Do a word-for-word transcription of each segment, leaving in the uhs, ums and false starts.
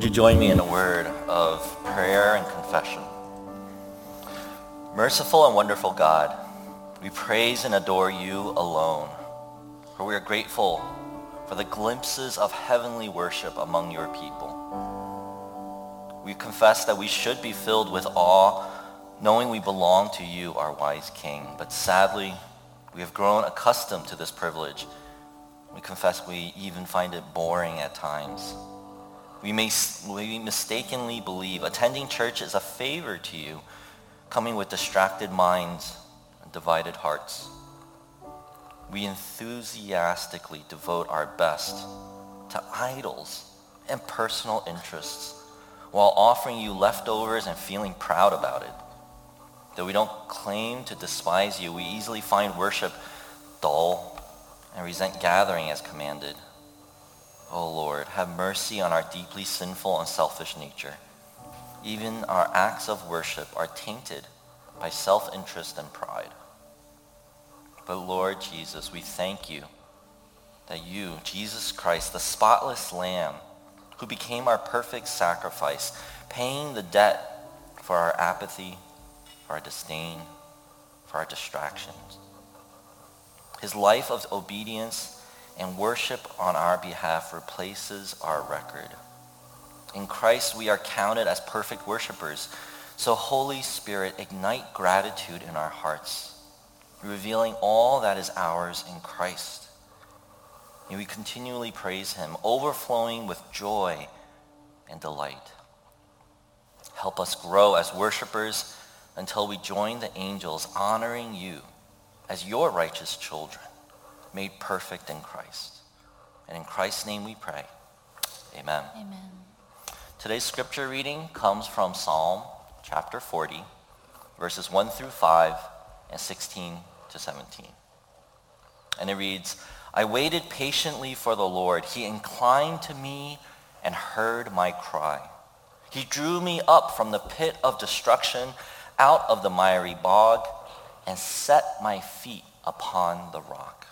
Would you join me in a word of prayer and confession? Merciful and wonderful God, we praise and adore you alone, for we are grateful for the glimpses of heavenly worship among your people. We confess that we should be filled with awe, knowing we belong to you, our wise King, but sadly, we have grown accustomed to this privilege. We confess we even find it boring at times. We may we mistakenly believe attending church is a favor to you, coming with distracted minds and divided hearts. We enthusiastically devote our best to idols and personal interests while offering you leftovers and feeling proud about it. Though we don't claim to despise you, we easily find worship dull and resent gathering as commanded. Oh Lord, have mercy on our deeply sinful and selfish nature. Even our acts of worship are tainted by self-interest and pride. But Lord Jesus, we thank you that you, Jesus Christ, the spotless Lamb, who became our perfect sacrifice, paying the debt for our apathy, for our disdain, for our distractions. His life of obedience and worship on our behalf replaces our record. In Christ, we are counted as perfect worshipers. So Holy Spirit, ignite gratitude in our hearts, revealing all that is ours in Christ. May we continually praise him, overflowing with joy and delight. Help us grow as worshipers until we join the angels, honoring you as your righteous children, made perfect in Christ. And in Christ's name we pray. Amen. Amen. Today's scripture reading comes from Psalm chapter forty, verses one through five and sixteen to seventeen. And it reads, I waited patiently for the Lord. He inclined to me and heard my cry. He drew me up from the pit of destruction, out of the miry bog, and set my feet upon the rock,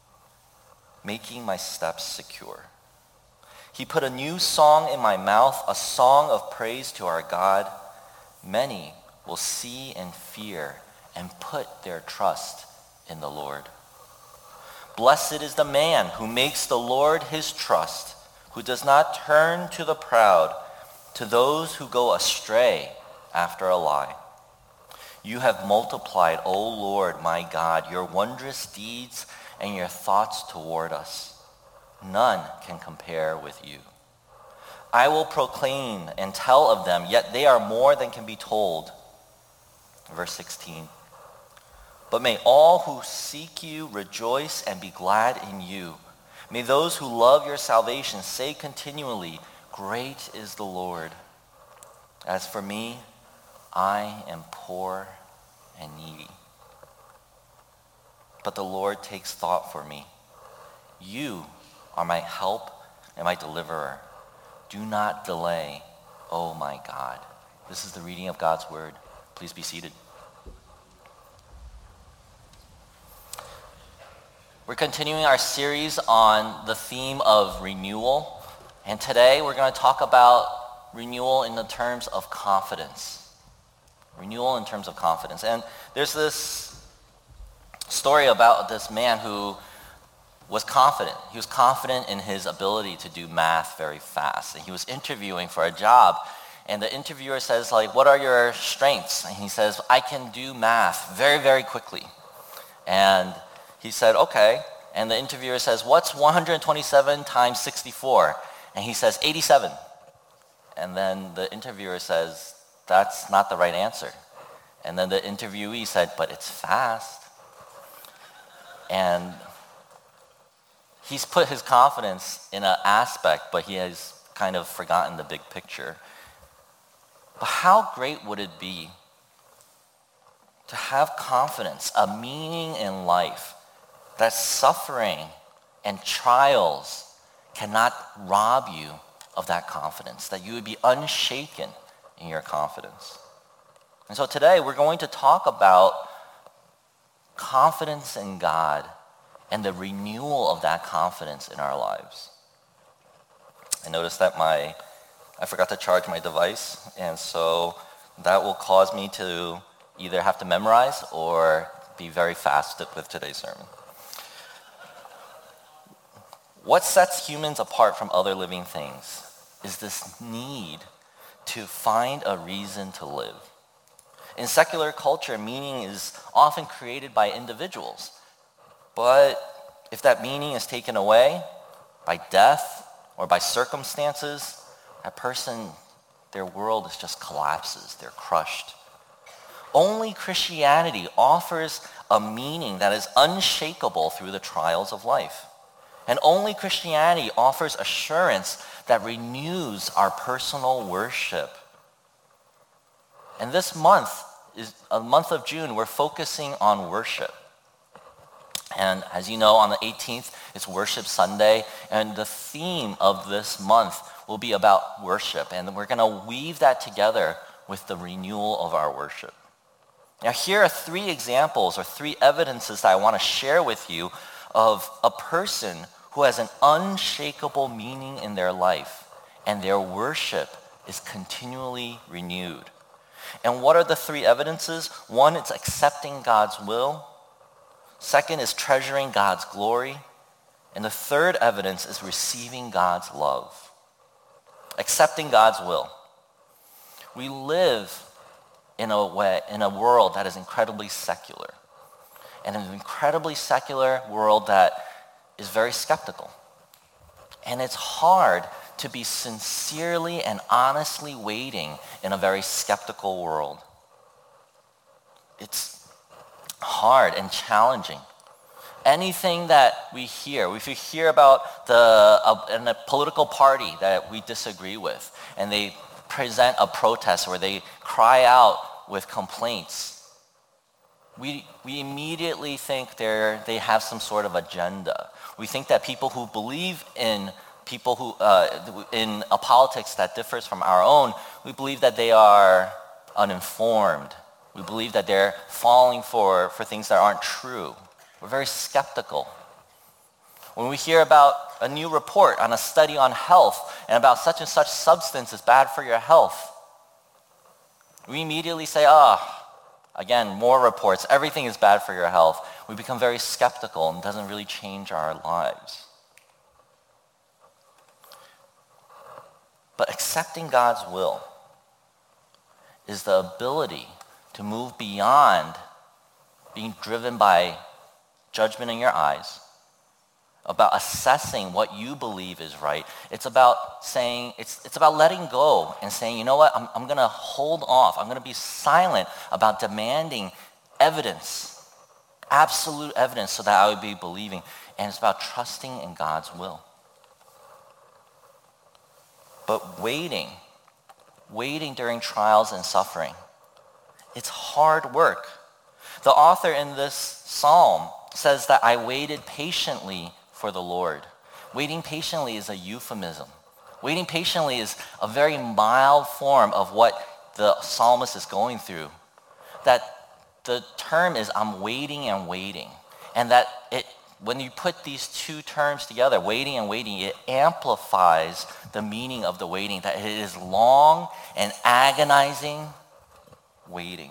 making my steps secure. He put a new song in my mouth, a song of praise to our God. Many will see and fear and put their trust in the Lord. Blessed is the man who makes the Lord his trust, who does not turn to the proud, to those who go astray after a lie. You have multiplied, O Lord, my God, your wondrous deeds and your thoughts toward us. None can compare with you. I will proclaim and tell of them, yet they are more than can be told. Verse sixteen. But may all who seek you rejoice and be glad in you. May those who love your salvation say continually, great is the Lord. As for me, I am poor and needy. But the Lord takes thought for me. You are my help and my deliverer. Do not delay, oh my God. This is the reading of God's word. Please be seated. We're continuing our series on the theme of renewal. And today we're going to talk about renewal in the terms of confidence. Renewal in terms of confidence. And there's this story about this man who was confident. He was confident in his ability to do math very fast. And he was interviewing for a job. And the interviewer says, like, what are your strengths? And he says, I can do math very, very quickly. And he said, okay. And the interviewer says, what's one hundred twenty-seven times sixty-four? And he says, eighty-seven. And then the interviewer says, that's not the right answer. And then the interviewee said, but it's fast. And he's put his confidence in an aspect, but he has kind of forgotten the big picture. But how great would it be to have confidence, a meaning in life, that suffering and trials cannot rob you of that confidence, that you would be unshaken in your confidence. And so today we're going to talk about confidence in God and the renewal of that confidence in our lives. I noticed that my I forgot to charge my device, and so that will cause me to either have to memorize or be very fast with today's sermon. What sets humans apart from other living things is this need to find a reason to live. In secular culture, meaning is often created by individuals. But if that meaning is taken away by death or by circumstances, that person, their world is just collapses. They're crushed. Only Christianity offers a meaning that is unshakable through the trials of life. And only Christianity offers assurance that renews our personal worship. And this month, is a month of June, we're focusing on worship. And as you know, on the eighteenth, it's Worship Sunday, and the theme of this month will be about worship. And we're going to weave that together with the renewal of our worship. Now, here are three examples or three evidences that I want to share with you of a person who has an unshakable meaning in their life, and their worship is continually renewed. And what are the three evidences? One, it's accepting God's will. Second is treasuring God's glory. And the third evidence is receiving God's love. Accepting God's will. We live in a way, in a world that is incredibly secular. And an incredibly secular world that is very skeptical. And it's hard to be sincerely and honestly waiting in a very skeptical world. It's hard and challenging. Anything that we hear, if you hear about the uh, in a political party that we disagree with, and they present a protest where they cry out with complaints, we we immediately think they're they have some sort of agenda. We think that people who believe in people who uh, in a politics that differs from our own, we believe that they are uninformed. We believe that they're falling for, for things that aren't true. We're very skeptical. When we hear about a new report on a study on health and about such and such substance is bad for your health, we immediately say, ah, oh, again, more reports, everything is bad for your health. We become very skeptical and it doesn't really change our lives. But accepting God's will is the ability to move beyond being driven by judgment in your eyes, about assessing what you believe is right. It's about saying, it's, it's about letting go and saying, you know what, I'm, I'm going to hold off. I'm going to be silent about demanding evidence, absolute evidence, so that I would be believing. And it's about trusting in God's will. But waiting, waiting during trials and suffering, it's hard work. The author in this psalm says that I waited patiently for the Lord. Waiting patiently is a euphemism. Waiting patiently is a very mild form of what the psalmist is going through. That the term is I'm waiting and waiting. And that it when you put these two terms together, waiting and waiting, it amplifies the meaning of the waiting, that it is long and agonizing waiting.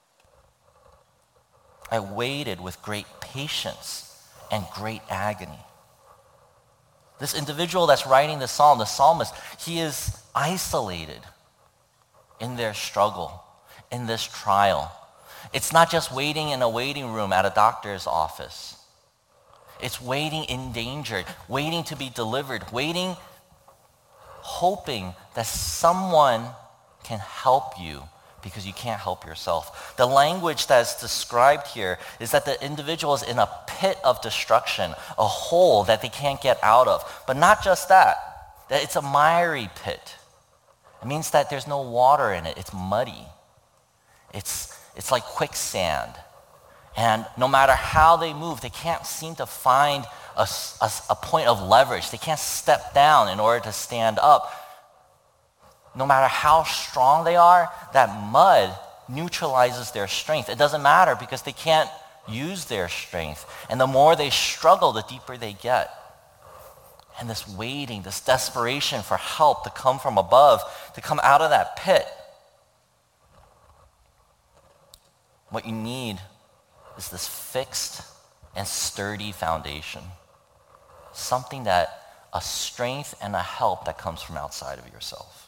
I waited with great patience and great agony. This individual that's writing the psalm, the psalmist, he is isolated in their struggle, in this trial. It's not just waiting in a waiting room at a doctor's office. It's waiting in danger, waiting to be delivered, waiting, hoping that someone can help you because you can't help yourself. The language that's described here is that the individual is in a pit of destruction, a hole that they can't get out of. But not just that, that it's a miry pit. It means that there's no water in it. It's muddy. It's, it's like quicksand. And no matter how they move, they can't seem to find a, a, a point of leverage. They can't step down in order to stand up. No matter how strong they are, that mud neutralizes their strength. It doesn't matter because they can't use their strength. And the more they struggle, the deeper they get. and this waiting, this desperation for help to come from above, to come out of that pit. What you need is this fixed and sturdy foundation. Something that, a strength and a help that comes from outside of yourself.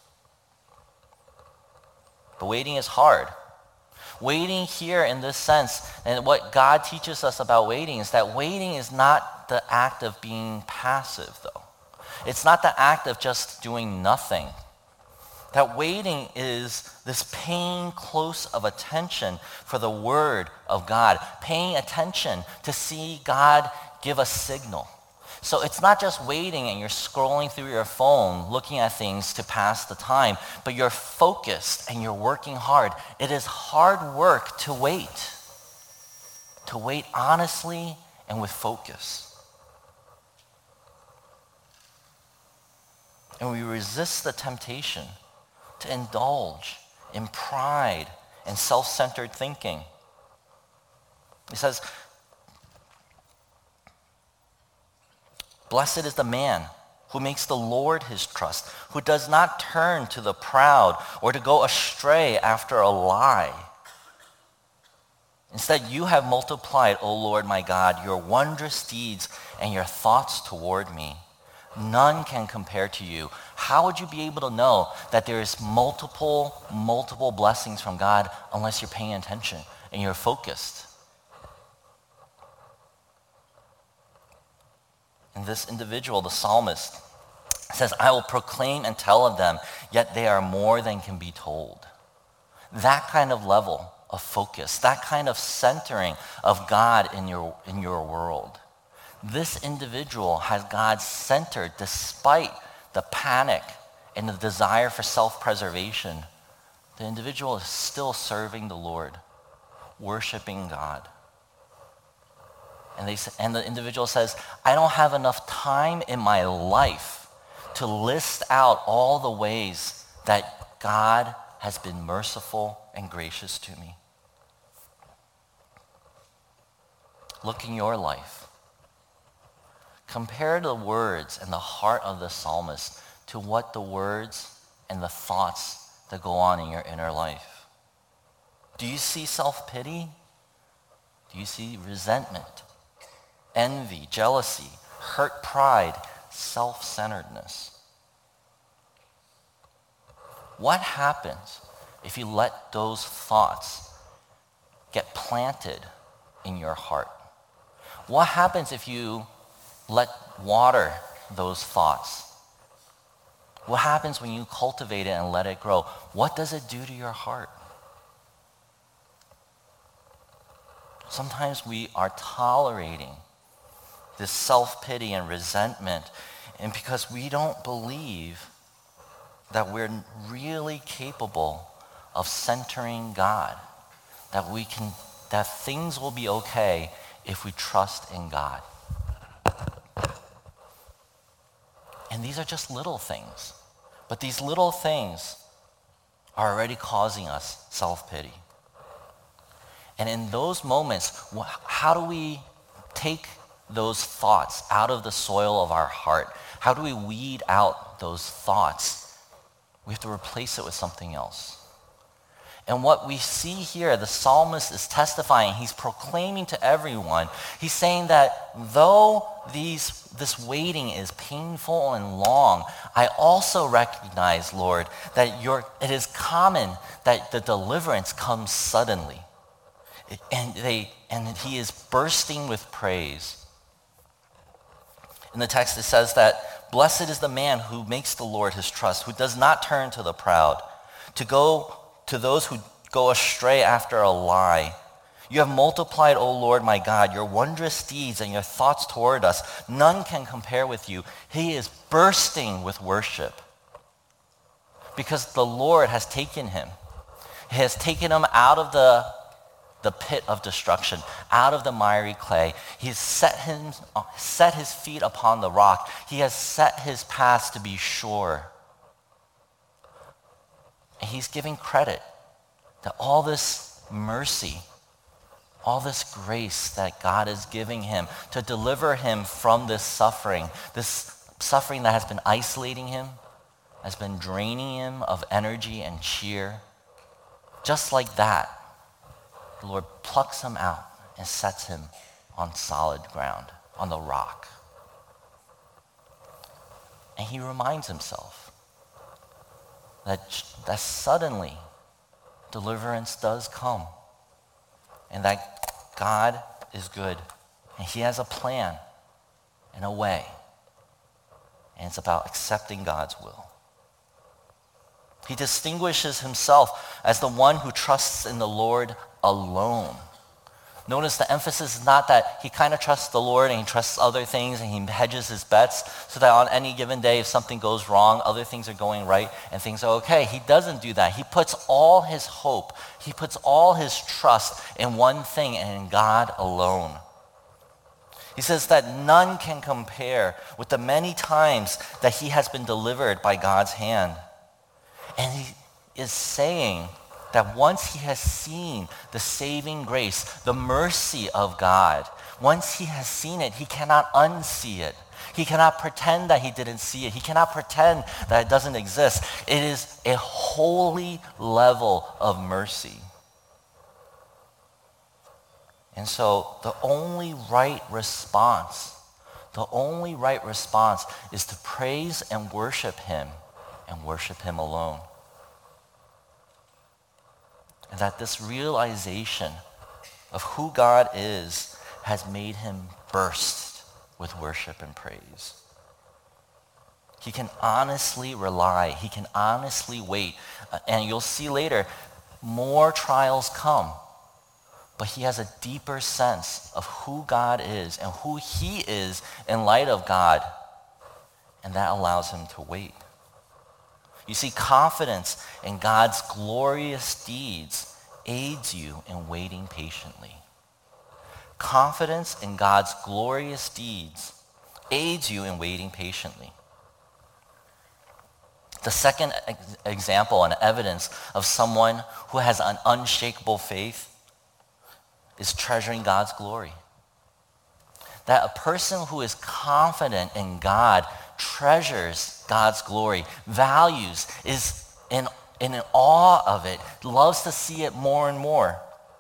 But waiting is hard. Waiting here in this sense, and what God teaches us about waiting is that waiting is not the act of being passive, though. It's not the act of just doing nothing. That waiting is this paying close of attention for the word of God, paying attention to see God give a signal. So it's not just waiting and you're scrolling through your phone, looking at things to pass the time, but you're focused and you're working hard. It is hard work to wait, to wait honestly and with focus. And we resist the temptation to indulge in pride and self-centered thinking. He says, blessed is the man who makes the Lord his trust, who does not turn to the proud or to go astray after a lie. Instead, you have multiplied, O Lord my God, your wondrous deeds and your thoughts toward me. None can compare to you. How would you be able to know that there is multiple, multiple blessings from God unless you're paying attention and you're focused? And this individual, the psalmist, says, I will proclaim and tell of them, yet they are more than can be told. That kind of level of focus, that kind of centering of God in your, in your world. This individual has God centered despite the panic and the desire for self-preservation. The individual is still serving the Lord, worshiping God. And, they, and the individual says, I don't have enough time in my life to list out all the ways that God has been merciful and gracious to me. Look in your life. Compare the words and the heart of the psalmist to what the words and the thoughts that go on in your inner life. Do you see self-pity? Do you see resentment, envy, jealousy, hurt pride, self-centeredness? What happens if you let those thoughts get planted in your heart? What happens if you let water those thoughts? What happens when you cultivate it and let it grow? What does it do to your heart? Sometimes we are tolerating this self-pity and resentment, and because we don't believe that we're really capable of centering God, that we can, that things will be okay if we trust in God. And these are just little things, but these little things are already causing us self-pity. And in those moments, how do we take those thoughts out of the soil of our heart? How do we weed out those thoughts? We have to replace it with something else. And what we see here, the psalmist is testifying, he's proclaiming to everyone, he's saying that though these, this waiting is painful and long, I also recognize, Lord, that your, it is common that the deliverance comes suddenly. And, they, and he is bursting with praise. In the text it says that, blessed is the man who makes the Lord his trust, who does not turn to the proud, to go to those who go astray after a lie. You have multiplied, O Lord my God, your wondrous deeds and your thoughts toward us. None can compare with you. He is bursting with worship because the Lord has taken him. He has taken him out of the, the pit of destruction, out of the miry clay. He has set, him, set his feet upon the rock. He has set his paths to be sure. And he's giving credit that all this mercy, all this grace that God is giving him to deliver him from this suffering, this suffering that has been isolating him, has been draining him of energy and cheer. Just like that, the Lord plucks him out and sets him on solid ground, on the rock. And he reminds himself that, that suddenly deliverance does come, and that God is good, and he has a plan and a way, and it's about accepting God's will. He distinguishes himself as the one who trusts in the Lord alone. Notice the emphasis is not that he kind of trusts the Lord and he trusts other things and he hedges his bets so that on any given day if something goes wrong, other things are going right and things are okay. He doesn't do that. He puts all his hope, he puts all his trust in one thing and in God alone. He says that none can compare with the many times that he has been delivered by God's hand. And he is saying that once he has seen the saving grace, the mercy of God, once he has seen it, he cannot unsee it. He cannot pretend that he didn't see it. He cannot pretend that it doesn't exist. It is a holy level of mercy. And so the only right response, the only right response is to praise and worship him and worship him alone. And that this realization of who God is has made him burst with worship and praise. He can honestly rely. He can honestly wait. Uh, and you'll see later, more trials come. But he has a deeper sense of who God is and who he is in light of God. And that allows him to wait. You see, confidence in God's glorious deeds aids you in waiting patiently. Confidence in God's glorious deeds aids you in waiting patiently. The second ex- example and evidence of someone who has an unshakable faith is treasuring God's glory. That a person who is confident in God treasures God's glory, values, is in, in awe of it, loves to see it more and more.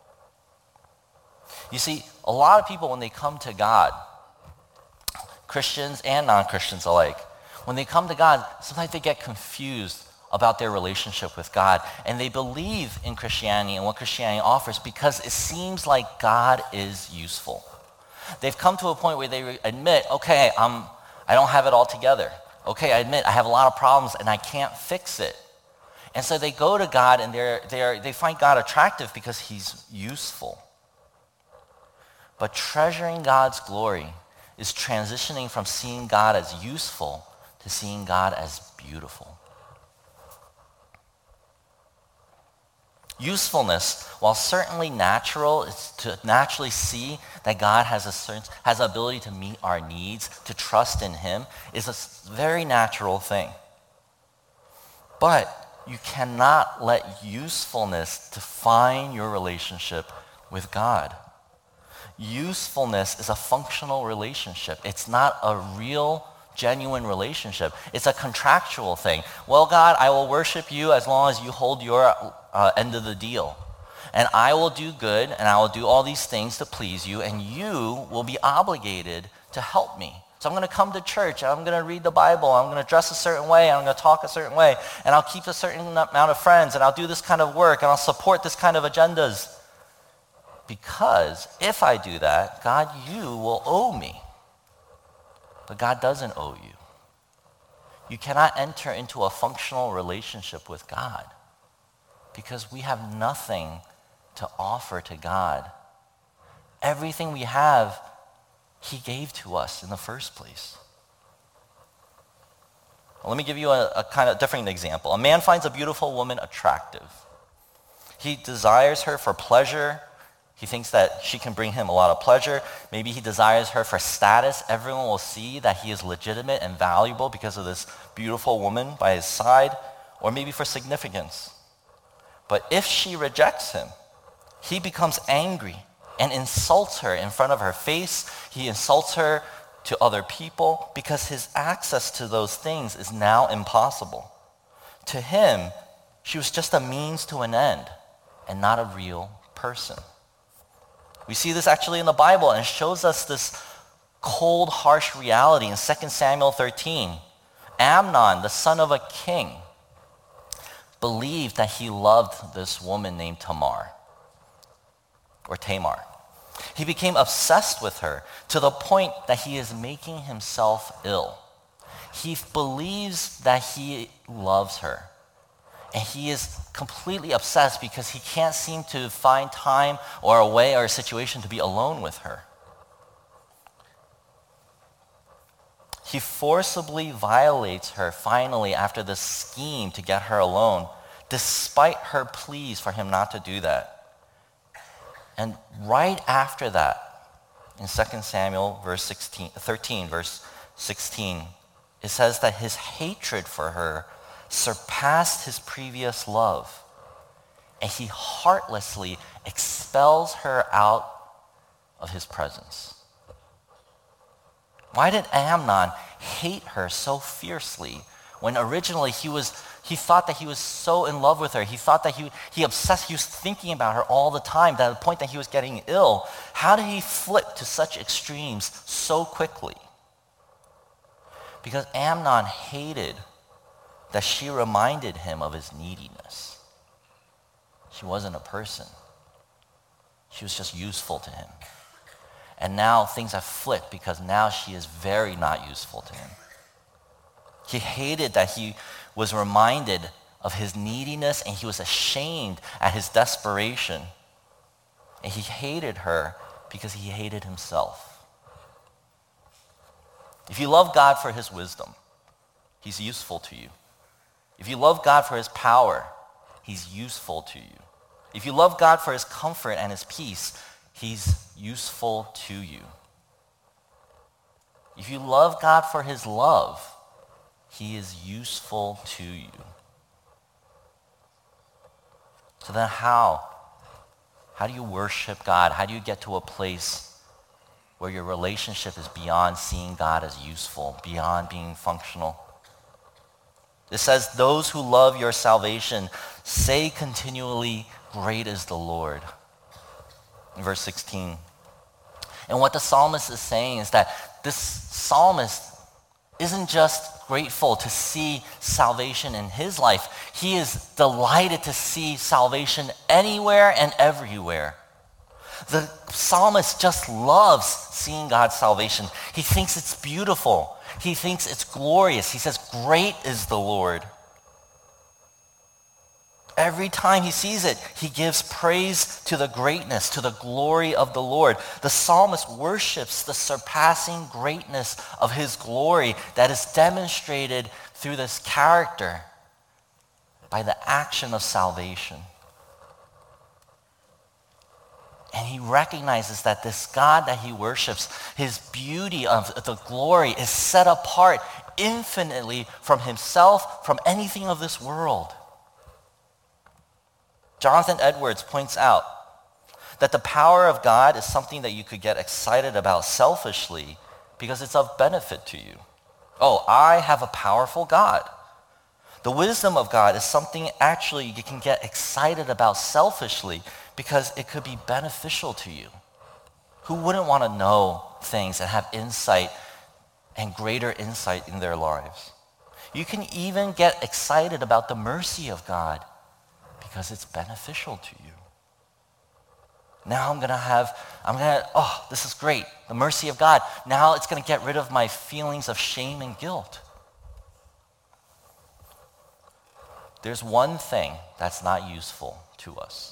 You see, a lot of people when they come to God, Christians and non-Christians alike, when they come to God, sometimes they get confused about their relationship with God. And they believe in Christianity and what Christianity offers because it seems like God is useful. They've come to a point where they admit, okay, I'm, I don't have it all together. Okay, I admit I have a lot of problems and I can't fix it. And so they go to God and they're, they're, they find God attractive because he's useful. But treasuring God's glory is transitioning from seeing God as useful to seeing God as beautiful. Usefulness, while certainly natural, is to naturally see that God has a certain, has the ability to meet our needs, to trust in him, is a very natural thing. But you cannot let usefulness define your relationship with God. Usefulness is a functional relationship. It's not a real, genuine relationship. It's a contractual thing. Well, God, I will worship you as long as you hold your uh, end of the deal. And I will do good, and I will do all these things to please you, and you will be obligated to help me. So I'm going to come to church, and I'm going to read the Bible, I'm going to dress a certain way, and I'm going to talk a certain way, and I'll keep a certain amount of friends, and I'll do this kind of work, and I'll support this kind of agendas. Because if I do that, God, you will owe me. But God doesn't owe you. You cannot enter into a functional relationship with God because we have nothing to offer to God. Everything we have, he gave to us in the first place. Well, let me give you a, a kind of different example. A man finds a beautiful woman attractive. He desires her for pleasure. He thinks that she can bring him a lot of pleasure. Maybe he desires her for status. Everyone will see that he is legitimate and valuable because of this beautiful woman by his side, or maybe for significance. But if she rejects him, he becomes angry and insults her in front of her face. He insults her to other people because his access to those things is now impossible. To him, she was just a means to an end and not a real person. We see this actually in the Bible, and it shows us this cold, harsh reality in Second Samuel thirteen. Amnon, the son of a king, believed that he loved this woman named Tamar, or Tamar. He became obsessed with her to the point that he is making himself ill. He believes that he loves her. And he is completely obsessed because he can't seem to find time or a way or a situation to be alone with her. He forcibly violates her finally after this scheme to get her alone, despite her pleas for him not to do that. And right after that, in Second Samuel verse sixteen, thirteen, verse sixteen, it says that his hatred for her surpassed his previous love, and he heartlessly expels her out of his presence. Why did Amnon hate her so fiercely when originally he was he thought that he was so in love with her? He thought that he he obsessed, he was thinking about her all the time, to the point that he was getting ill. How did he flip to such extremes so quickly? Because Amnon hated that she reminded him of his neediness. She wasn't a person. She was just useful to him. And now things have flipped because now she is very not useful to him. He hated that he was reminded of his neediness, and he was ashamed at his desperation. And he hated her because he hated himself. If you love God for his wisdom, he's useful to you. If you love God for his power, he's useful to you. If you love God for his comfort and his peace, he's useful to you. If you love God for his love, he is useful to you. So then how? How do you worship God? How do you get to a place where your relationship is beyond seeing God as useful, beyond being functional? It says, those who love your salvation say continually, great is the Lord. In verse sixteen. And what the psalmist is saying is that this psalmist isn't just grateful to see salvation in his life. He is delighted to see salvation anywhere and everywhere. The psalmist just loves seeing God's salvation. He thinks it's beautiful. He thinks it's glorious. He says, great is the Lord. Every time he sees it, he gives praise to the greatness, to the glory of the Lord. The psalmist worships the surpassing greatness of his glory that is demonstrated through this character by the action of salvation. And he recognizes that this God that he worships, his beauty of the glory is set apart infinitely from himself, from anything of this world. Jonathan Edwards points out that the power of God is something that you could get excited about selfishly because it's of benefit to you. Oh, I have a powerful God. The wisdom of God is something actually you can get excited about selfishly because it could be beneficial to you. Who wouldn't want to know things and have insight and greater insight in their lives? You can even get excited about the mercy of God because it's beneficial to you. Now I'm going to have, I'm going to, oh, this is great, the mercy of God. Now it's going to get rid of my feelings of shame and guilt. There's one thing that's not useful to us.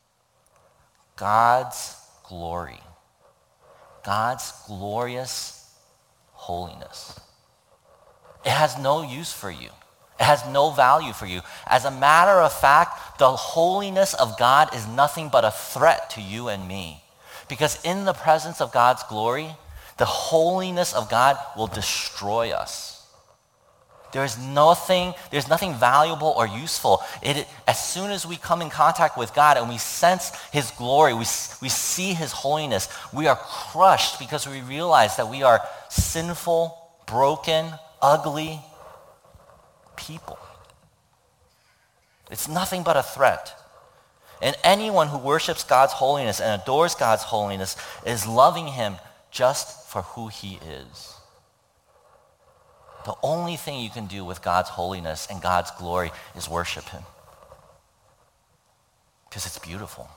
God's glory. God's glorious holiness. It has no use for you. It has no value for you. As a matter of fact, the holiness of God is nothing but a threat to you and me. Because in the presence of God's glory, the holiness of God will destroy us. There's nothing, there's nothing valuable or useful. It, as soon as we come in contact with God and we sense his glory, we, we see his holiness, we are crushed because we realize that we are sinful, broken, ugly people. It's nothing but a threat. And anyone who worships God's holiness and adores God's holiness is loving him just for who he is. The only thing you can do with God's holiness and God's glory is worship him. Because it's beautiful.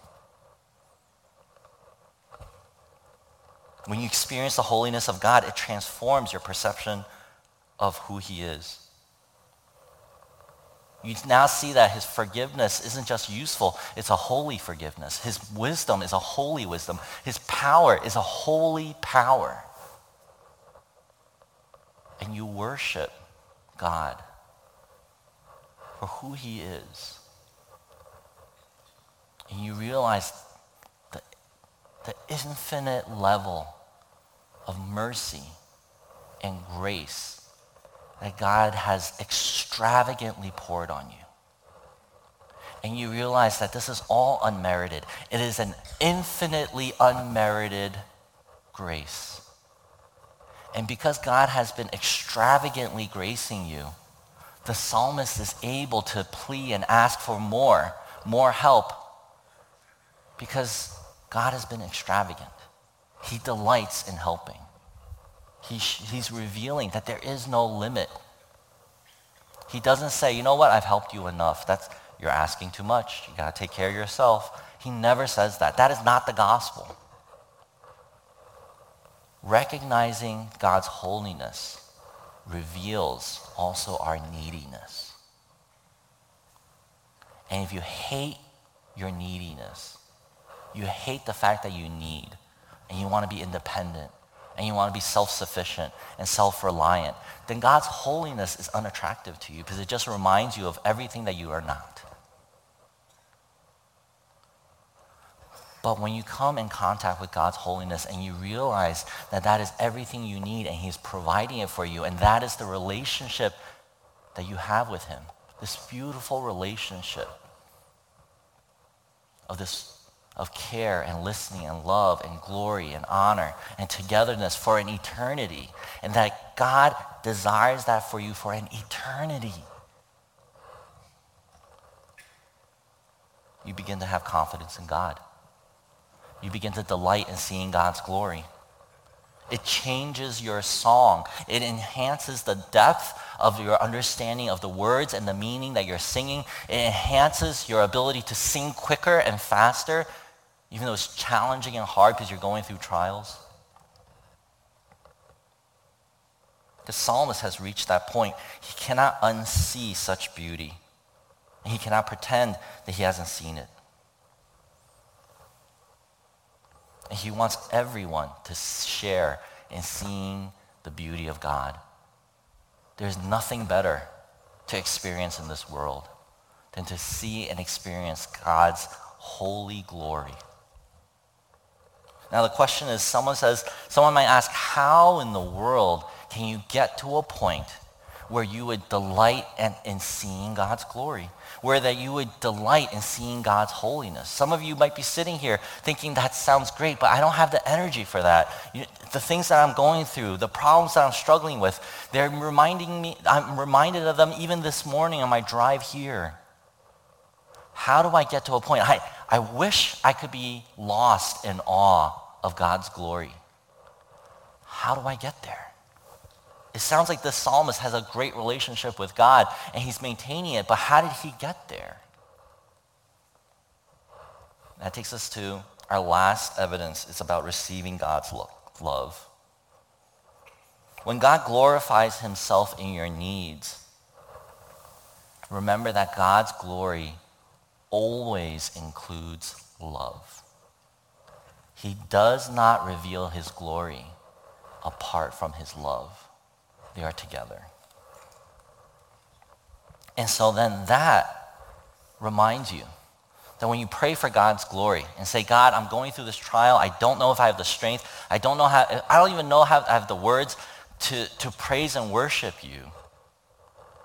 When you experience the holiness of God, it transforms your perception of who he is. You now see that his forgiveness isn't just useful, it's a holy forgiveness. His wisdom is a holy wisdom. His power is a holy power. And you worship God for who he is. And you realize the, the infinite level of mercy and grace that God has extravagantly poured on you. And you realize that this is all unmerited. It is an infinitely unmerited grace. And because God has been extravagantly gracing you, the psalmist is able to plea and ask for more, more help, because God has been extravagant. He delights in helping. He, he's revealing that there is no limit. He doesn't say, you know what, I've helped you enough. That's, you're asking too much. You got to take care of yourself. He never says that. That is not the gospel. Recognizing God's holiness reveals also our neediness. And if you hate your neediness, you hate the fact that you need, and you want to be independent, and you want to be self-sufficient and self-reliant, then God's holiness is unattractive to you because it just reminds you of everything that you are not. But when you come in contact with God's holiness and you realize that that is everything you need and he's providing it for you, and that is the relationship that you have with him, this beautiful relationship of this of care and listening and love and glory and honor and togetherness for an eternity, and that God desires that for you for an eternity, you begin to have confidence in God. You begin to delight in seeing God's glory. It changes your song. It enhances the depth of your understanding of the words and the meaning that you're singing. It enhances your ability to sing quicker and faster, even though it's challenging and hard because you're going through trials. The psalmist has reached that point. He cannot unsee such beauty. And he cannot pretend that he hasn't seen it. And he wants everyone to share in seeing the beauty of God. There's nothing better to experience in this world than to see and experience God's holy glory. Now the question is, someone says, someone might ask, how in the world can you get to a point where you would delight in, in seeing God's glory? Where that you would delight in seeing God's holiness? Some of you might be sitting here thinking that sounds great, but I don't have the energy for that. You, the things that I'm going through, the problems that I'm struggling with, they're reminding me, I'm reminded of them even this morning on my drive here. How do I get to a point? I, I wish I could be lost in awe of God's glory. How do I get there? It sounds like this psalmist has a great relationship with God and he's maintaining it, but how did he get there? That takes us to our last evidence. It's about receiving God's lo- love. When God glorifies himself in your needs, remember that God's glory always includes love. He does not reveal his glory apart from his love. They are together. And so then that reminds you that when you pray for God's glory and say, God, I'm going through this trial. I don't know if I have the strength. I don't know how, I don't even know how I have the words to, to praise and worship you.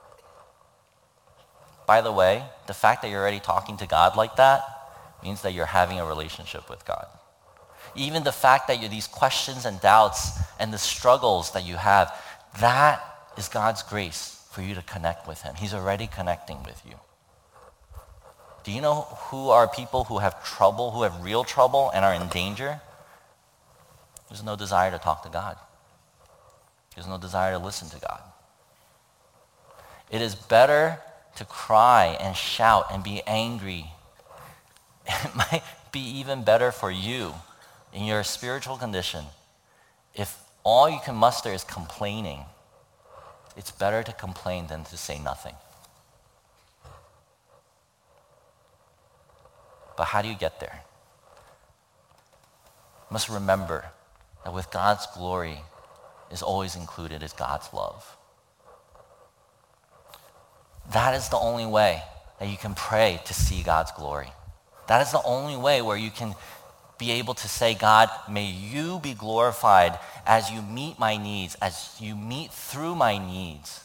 by the way, the fact that you're already talking to God like that means that you're having a relationship with God. Even the fact that you're these questions and doubts and the struggles that you have, that is God's grace for you to connect with him. He's already connecting with you. Do you know who are people who have trouble, who have real trouble and are in danger? There's no desire to talk to God. There's no desire to listen to God. It is better to cry and shout and be angry. It might be even better for you in your spiritual condition if all you can muster is complaining. It's better to complain than to say nothing. But how do you get there? You must remember that with God's glory is always included is God's love. That is the only way that you can pray to see God's glory. That is the only way where you can be able to say, God, may you be glorified as you meet my needs, as you meet through my needs.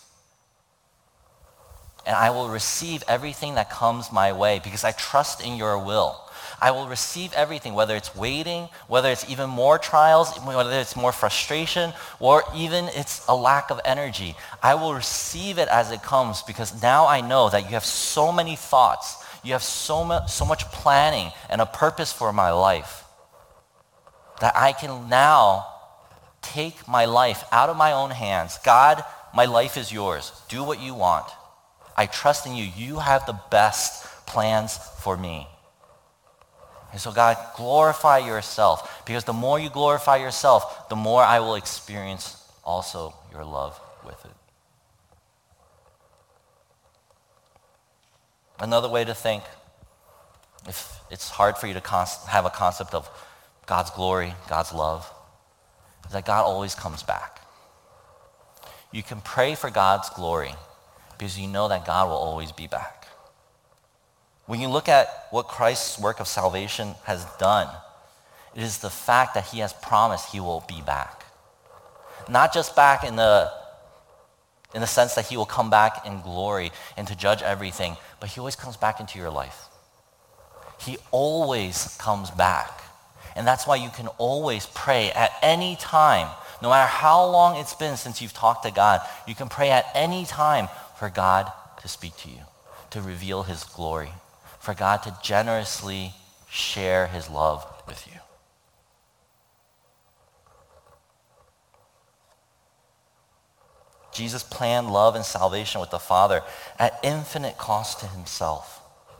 And I will receive everything that comes my way because I trust in your will. I will receive everything, whether it's waiting, whether it's even more trials, whether it's more frustration, or even it's a lack of energy. I will receive it as it comes because now I know that you have so many thoughts, you have so much, so much planning and a purpose for my life that I can now take my life out of my own hands. God, my life is yours. Do what you want. I trust in you. You have the best plans for me. And so God, glorify yourself, because the more you glorify yourself, the more I will experience also your love with it. Another way to think, if it's hard for you to con- have a concept of God's glory, God's love, is that God always comes back. You can pray for God's glory because you know that God will always be back. When you look at what Christ's work of salvation has done, it is the fact that he has promised he will be back. Not just back in the, in the sense that he will come back in glory and to judge everything, but he always comes back into your life. He always comes back. And that's why you can always pray at any time. No matter how long it's been since you've talked to God, you can pray at any time for God to speak to you, to reveal his glory, for God to generously share his love with you. Jesus planned love and salvation with the Father at infinite cost to himself.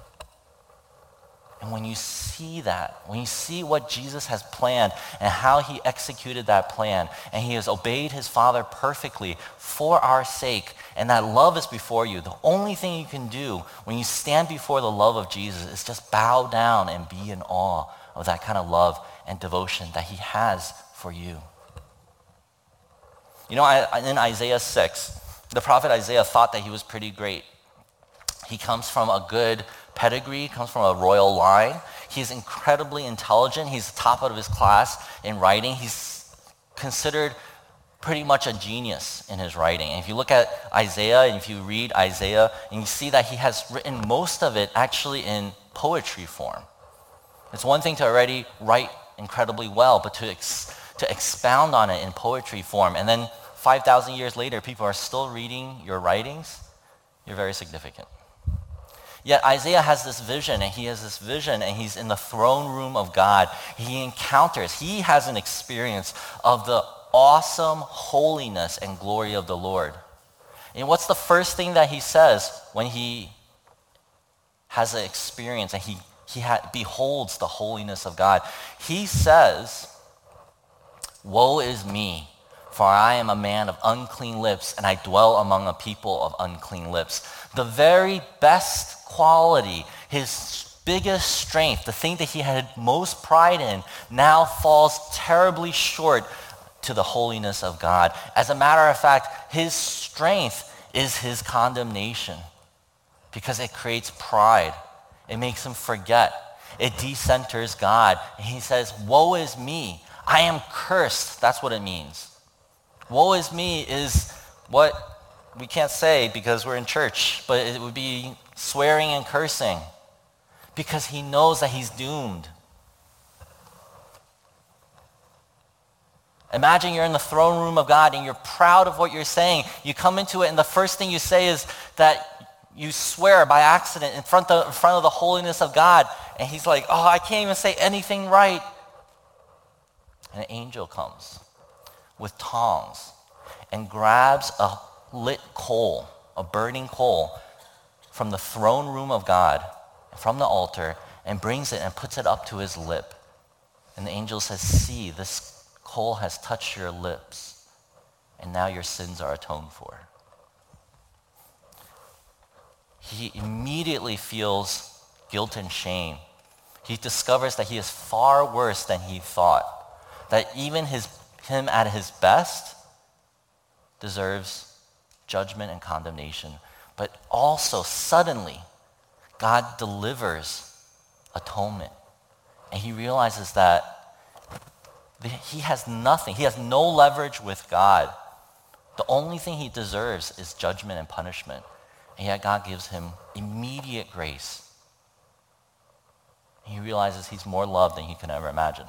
And when you see that, when you see what Jesus has planned and how he executed that plan, and he has obeyed his Father perfectly for our sake, and that love is before you, the only thing you can do when you stand before the love of Jesus is just bow down and be in awe of that kind of love and devotion that he has for you. You know, in Isaiah six, the prophet Isaiah thought that he was pretty great. He comes from a good pedigree, comes from a royal line. He's incredibly intelligent. He's the top of his class in writing. He's considered pretty much a genius in his writing. And if you look at Isaiah, and if you read Isaiah, and you see that he has written most of it actually in poetry form. It's one thing to already write incredibly well, but to ex- to expound on it in poetry form, and then five thousand years later, people are still reading your writings, you're very significant. Yet Isaiah has this vision, and he has this vision, and he's in the throne room of God. He encounters, he has an experience of the awesome holiness and glory of the Lord. And what's the first thing that he says when he has an experience and he, he ha- beholds the holiness of God? He says, "Woe is me, for I am a man of unclean lips, and I dwell among a people of unclean lips." The very best quality, his biggest strength, the thing that he had most pride in, now falls terribly short to the holiness of God. As a matter of fact, his strength is his condemnation because it creates pride. It makes him forget. It decenters God. And he says, "Woe is me. I am cursed." That's what it means. Woe is me is what we can't say because we're in church, but it would be swearing and cursing because he knows that he's doomed. Imagine you're in the throne room of God and you're proud of what you're saying. You come into it and the first thing you say is that you swear by accident in front of, in front of the holiness of God. And he's like, oh, I can't even say anything right. And an angel comes with tongs and grabs a lit coal, a burning coal from the throne room of God, from the altar, and brings it and puts it up to his lip. And the angel says, see, this coal has touched your lips, and now your sins are atoned for. He immediately feels guilt and shame. He discovers that he is far worse than he thought, that even his, him at his best deserves judgment and condemnation. But also, suddenly, God delivers atonement. And he realizes that he has nothing. He has no leverage with God. The only thing he deserves is judgment and punishment. And yet God gives him immediate grace. He realizes he's more loved than he can ever imagine.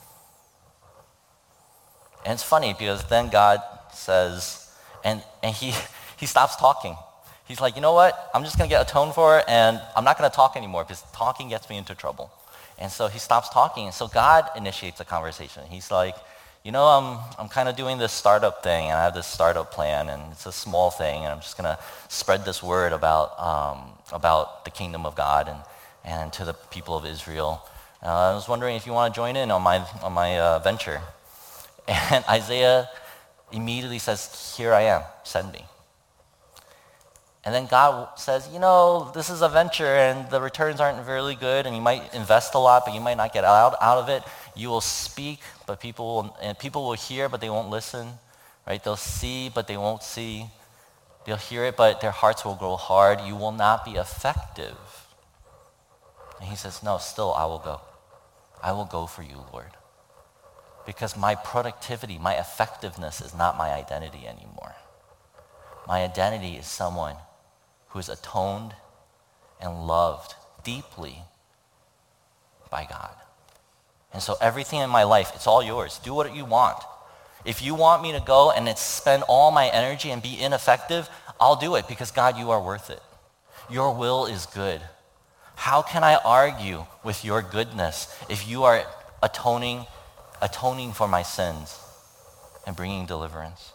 And it's funny because then God says, and, and he, he stops talking. He's like, you know what? I'm just going to get atoned for it, and I'm not going to talk anymore because talking gets me into trouble. And so he stops talking. And so God initiates a conversation. He's like, you know, I'm, I'm kind of doing this startup thing, and I have this startup plan, and it's a small thing, and I'm just going to spread this word about, um, about the kingdom of God and, and to the people of Israel. Uh, I was wondering if you want to join in on my, on my uh, venture. And Isaiah immediately says, here I am, send me. And then God says, you know, this is a venture and the returns aren't really good and you might invest a lot, but you might not get out, out of it. You will speak, but people will, and people will hear, but they won't listen, right? They'll see, but they won't see. They'll hear it, but their hearts will grow hard. You will not be effective. And he says, no, still I will go. I will go for you, Lord. Because my productivity, my effectiveness is not my identity anymore. My identity is someone who is atoned and loved deeply by God. And so everything in my life, it's all yours. Do what you want. If you want me to go and it's spend all my energy and be ineffective, I'll do it because God, you are worth it. Your will is good. How can I argue with your goodness if you are atoning, atoning for my sins and bringing deliverance?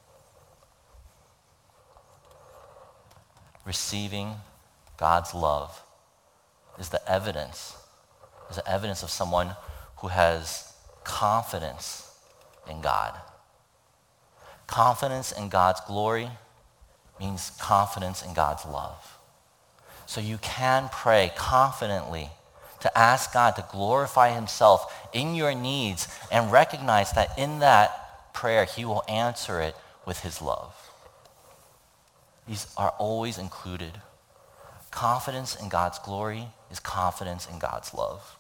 Receiving God's love is the evidence, is the evidence of someone who has confidence in God. Confidence in God's glory means confidence in God's love. So you can pray confidently to ask God to glorify himself in your needs and recognize that in that prayer he will answer it with his love. These are always included. Confidence in God's glory is confidence in God's love.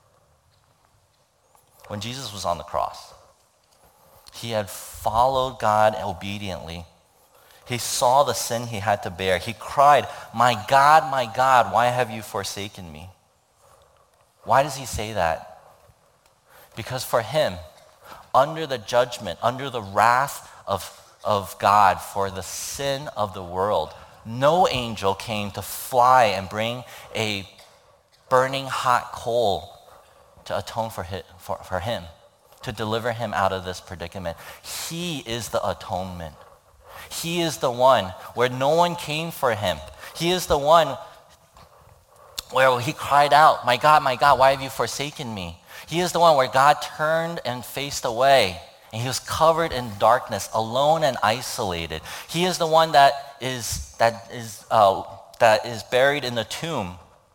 When Jesus was on the cross, he had followed God obediently. He saw the sin he had to bear. He cried, my God, my God, why have you forsaken me? Why does he say that? Because for him, under the judgment, under the wrath of of God for the sin of the world, no angel came to fly and bring a burning hot coal to atone for him, for, for him, to deliver him out of this predicament. He is the atonement. He is the one where no one came for him. He is the one where he cried out, my God, my God, why have you forsaken me? He is the one where God turned and faced away. And he was covered in darkness, alone and isolated. He is the one that is, that is, uh, that is buried in the tomb.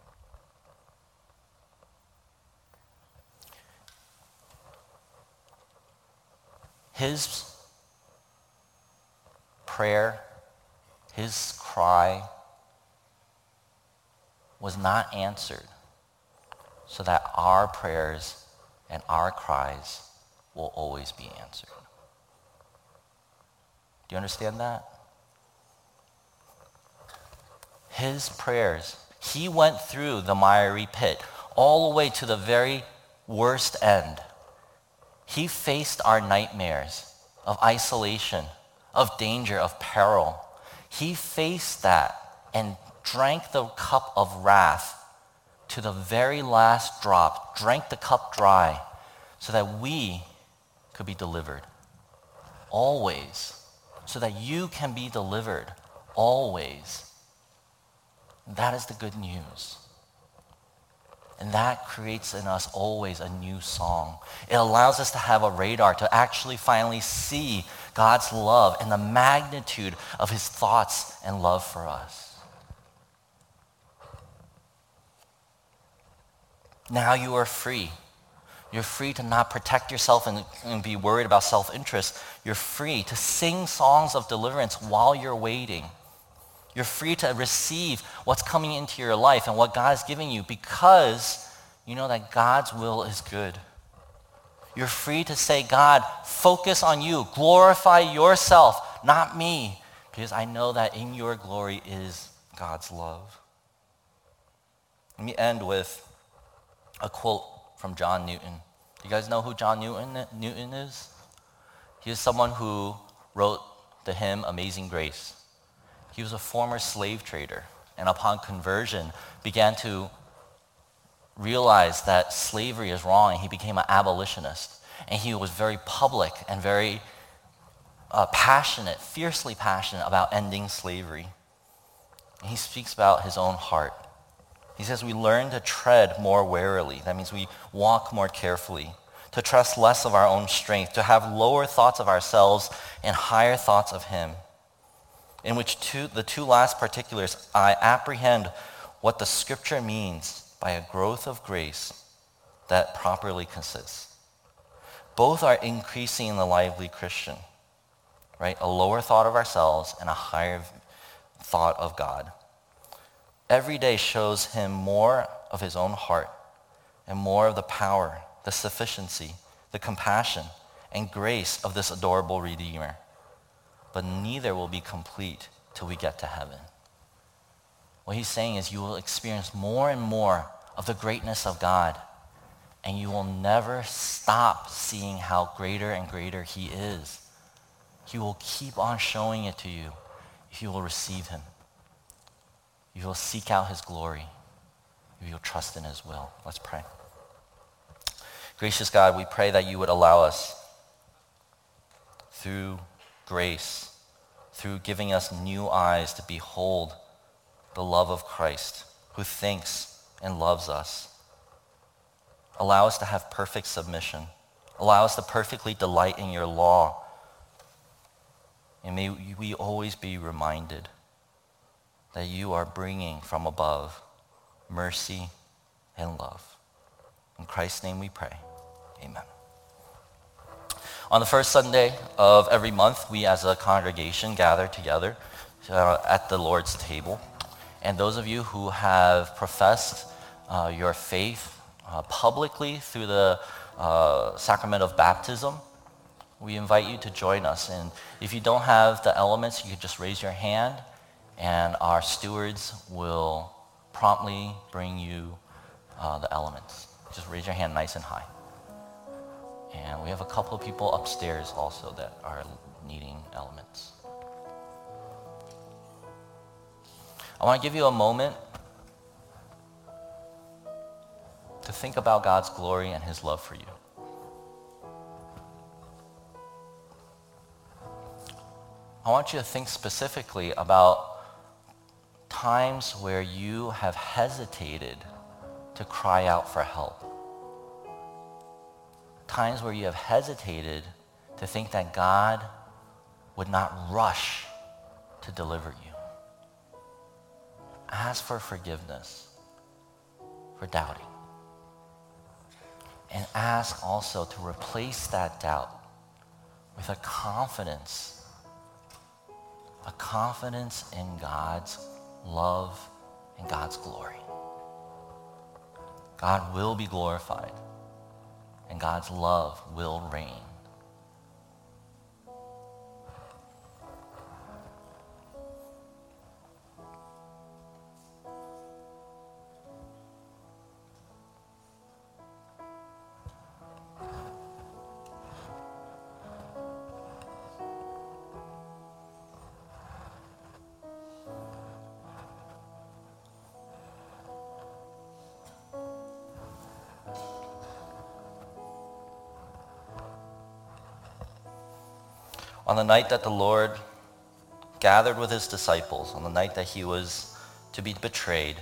His prayer, his cry was not answered so that our prayers and our cries will always be answered. Do you understand that? his prayers. He went through the miry pit, all the way to the very worst end. He faced our nightmares of isolation, of danger, of peril. He faced that and drank the cup of wrath to the very last drop, drank the cup dry so that we could be delivered. Always. So that you can be delivered. Always. That is the good news. And that creates in us always a new song. It allows us to have a radar to actually finally see God's love and the magnitude of his thoughts and love for us. Now you are free. You're free to not protect yourself and, and be worried about self-interest. You're free to sing songs of deliverance while you're waiting. You're free to receive what's coming into your life and what God is giving you because you know that God's will is good. You're free to say, God, focus on you. Glorify yourself, not me, because I know that in your glory is God's love. Let me end with a quote from John Newton. Do you guys know who John Newton, Newton is? He is someone who wrote the hymn Amazing Grace. He was a former slave trader, and upon conversion began to realize that slavery is wrong, and he became an abolitionist. And he was very public and very uh, passionate, fiercely passionate about ending slavery. And he speaks about his own heart. He says we learn to tread more warily. That means we walk more carefully, to trust less of our own strength, to have lower thoughts of ourselves and higher thoughts of him. In which two, the two last particulars, I apprehend what the scripture means by a growth of grace that properly consists. Both are increasing in the lively Christian, right? A lower thought of ourselves and a higher thought of God. Every day shows him more of his own heart and more of the power, the sufficiency, the compassion, and grace of this adorable Redeemer. But neither will be complete till we get to heaven. What he's saying is you will experience more and more of the greatness of God, and you will never stop seeing how greater and greater he is. He will keep on showing it to you if you will receive him. You will seek out his glory. You will trust in his will. Let's pray. Gracious God, we pray that you would allow us through grace, through giving us new eyes to behold the love of Christ, who thinks and loves us. Allow us to have perfect submission. Allow us to perfectly delight in your law. And may we always be reminded that you are bringing from above mercy and love. In Christ's name we pray. Amen. On the first Sunday of every month, we as a congregation gather together uh, at the Lord's table. And those of you who have professed uh, your faith uh, publicly through the uh, sacrament of baptism, we invite you to join us. And if you don't have the elements, you can just raise your hand, and our stewards will promptly bring you uh, the elements. Just raise your hand nice and high. And we have a couple of people upstairs also that are needing elements. I want to give you a moment to think about God's glory and his love for you. I want you to think specifically about times where you have hesitated to cry out for help. Times where you have hesitated to think that God would not rush to deliver you. Ask for forgiveness for doubting. And ask also to replace that doubt with a confidence, a confidence in God's love and God's glory. God will be glorified, and God's love will reign. On the night that the Lord gathered with his disciples, on the night that he was to be betrayed,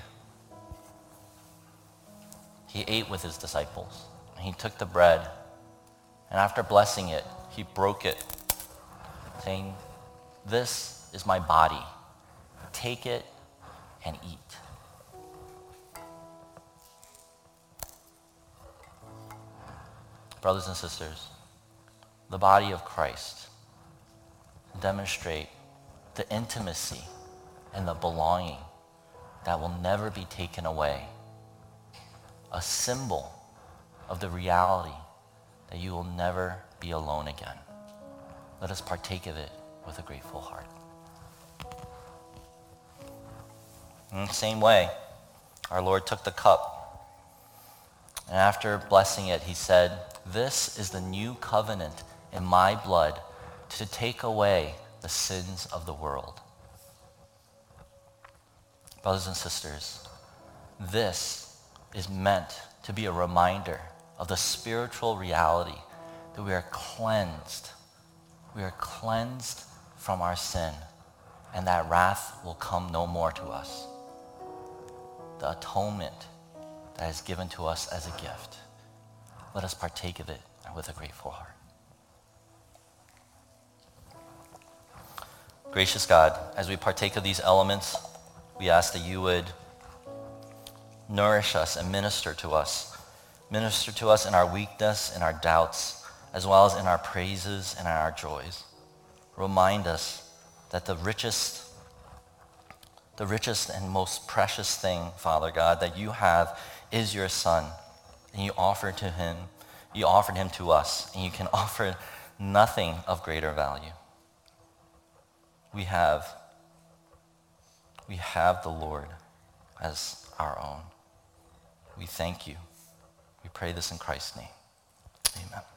he ate with his disciples. He took the bread, and after blessing it, he broke it, saying, "This is my body. Take it and eat." Brothers and sisters, the body of Christ demonstrate the intimacy and the belonging that will never be taken away. A symbol of the reality that you will never be alone again. Let us partake of it with a grateful heart. In the same way, our Lord took the cup, and after blessing it, he said, "This is the new covenant in my blood to take away the sins of the world." Brothers and sisters, this is meant to be a reminder of the spiritual reality that we are cleansed. We are cleansed from our sin, and that wrath will come no more to us. The atonement that is given to us as a gift. Let us partake of it with a grateful heart. Gracious God, as we partake of these elements, we ask that you would nourish us and minister to us. Minister to us in our weakness, in our doubts, as well as in our praises and in our joys. Remind us that the richest, the richest and most precious thing, Father God, that you have is your Son. And you offered to him, you offered him to us, and you can offer nothing of greater value. We have, we have the Lord as our own. We thank you. We pray this in Christ's name. Amen.